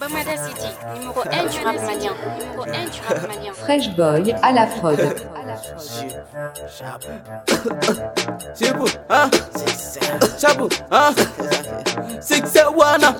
Commander City, numéro 1 du rap malien. Numéro 1 du rap malien. Fresh Boy à la prod. Shabu, hein? Shabu, hein? 671,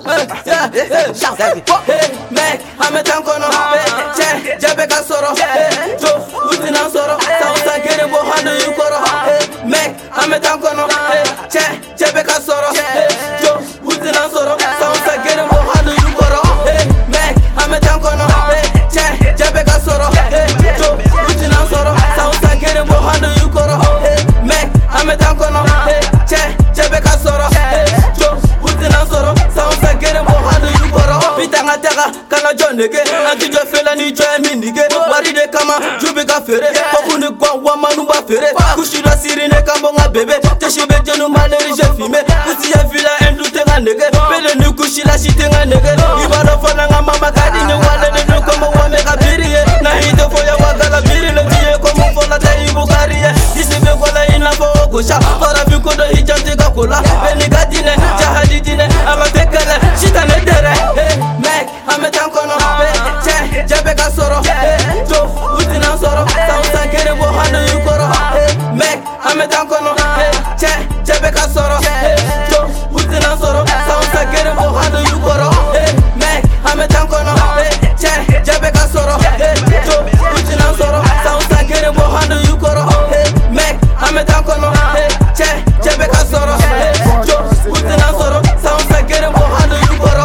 hey, mec, ametan kono, che, jabe ka soro, jo, utina soro, sausa kere bo hando yukoro, mec, ametan kono, che, jabe ka soro, jo, utina soro, sausa kere bo hando yukoro, mec, ametan kono, che, jabe ka soro, jo, utina soro, sausa kere bo hando yukoro, mec, ametan kono, che, jabe ka soro, jo, utina soro, sausa kere bo hando yukoro, pitanga tega kana jonege, anti jo fela ni jo minige, wari de kama jubi ka fere, kokuni kwa wamanu ba fere, kushira sirine kambonga bebe, teshibe jenu maleri je fime, kusi ya vila endu tenga nege, pele ni kushila shitenga nege, ibalo fana nga mama kadini wale ni nukomo wameka biriye, na hito foya wakala biri le tiye komu fola ta ibu kariye, isibe kola ina fo ogusha, para vikodo hijante kakula, beni gadine, jahadidine, ama tekele, shitane dere, mek, ametan kono, che, jabe ka soro, jo, utina soro, sausa kere bo hando yukoro, mek, ametan kono, che, jabe ka soro, jo, utina soro, sausa kere bo hando yukoro, mek, ametan kono, che, jabe ka soro, jo, utina soro, sausa kere bo hando yukoro, mek, ametan kono, che, jabe ka soro, jo, utina soro, sausa kere bo hando yukoro.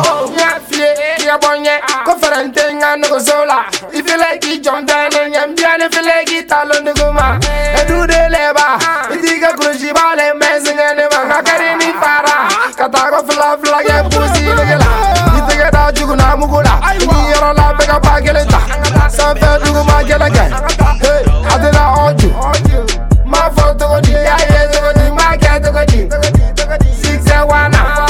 If you like it, jump down and yam down. If you like it, I'll on the guma. And do the labor. If you got crunchy ball and messing and the man, I can't any para. Katago fluff like a pussy. If you get out, you can have Mugula. You're all up like a pageleta. Some fell to my get again. Hey, I did not hold you. My photo, the my cat, the 6 and 1.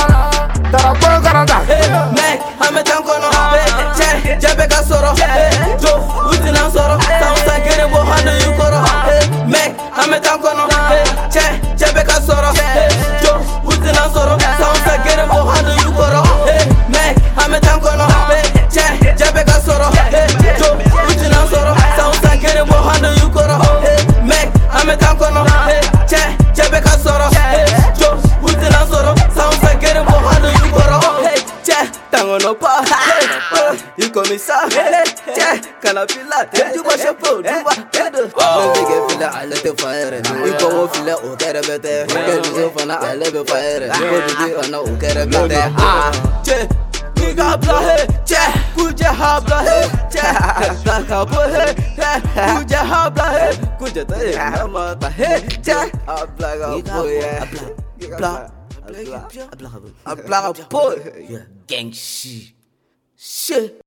Mek, ametan kono, che, jabe ka soro, jo, utina soro, sausa kere bo hando yukoro, mek, ametan kono, che, jabe ka soro, jo, utina soro, sausa kere bo hando yukoro, mek, ametan kono, che, jabe ka soro, jo, utina soro, sausa kere bo hando yukoro, mek, ametan kono, che, jabe ka soro, jo, utina soro, sausa kere bo hando yukoro. Tango no pa, you come inside, canapilla, you wash your food, you wash it. No big filler, I let the fire. You go off, let o get a better. Get yourself on a level fire. What do you know? Get a better. Che, you got blahe, che, could you have blahe, che, black up, could you have blahe, could you tell I'm a blahe, che, a black up, black. A black boy, gang shit.